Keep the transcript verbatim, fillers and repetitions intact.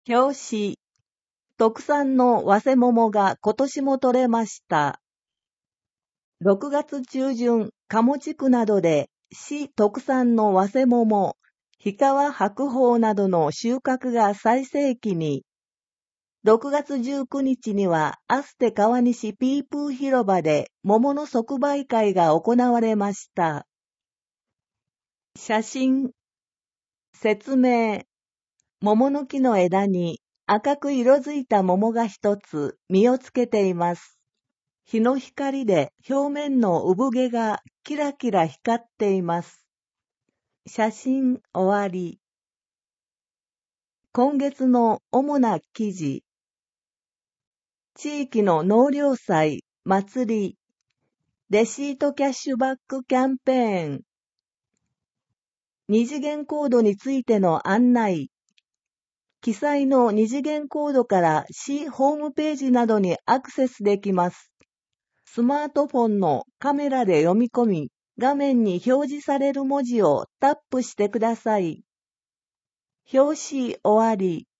表紙、特産の早生桃が今年も採れました。ろくがつ中旬、鴨地区などで市特産の早生桃、氷川白鳳などの収穫が最盛期に、ろくがつじゅうくにちにはアステ川西ピープー広場で桃の即売会が行われました。写真、説明、桃の木の枝に赤く色づいた桃が一つ実をつけています。日の光で表面の産毛がキラキラ光っています。写真終わり。今月の主な記事。地域の納涼祭、祭り、レシートキャッシュバックキャンペーン、二次元コードについての案内、記載の二次元コードから市ホームページなどにアクセスできます。スマートフォンのカメラで読み込み、画面に表示される文字をタップしてください。表紙終わり。